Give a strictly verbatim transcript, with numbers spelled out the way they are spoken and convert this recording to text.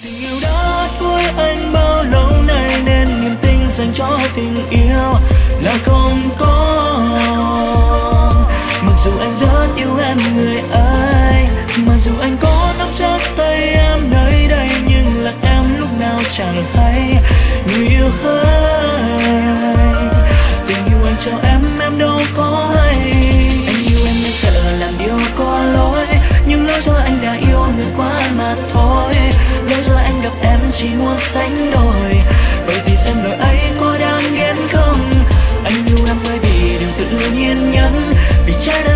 Tình yêu đã với anh bao lâu nay nên niềm tin dành cho tình yêu là không có. Mặc dù anh rất yêu em người ơi, mặc dù anh có nắm chắc tay em nơi đây, nhưng là em lúc nào chẳng hay người yêu ơi. Tình yêu anh cho em em đâu có hay. Anh yêu em nên sợ làm điều có lỗi, nhưng lỡ rồi anh đã yêu người quá mà thôi. Lỡ rồi anh gặp em chỉ muốn sánh đôi, vậy thì xem lời ấy có đáng ghét không. Anh yêu em bởi vì điều tự nhiên nhẫn, vì trái đất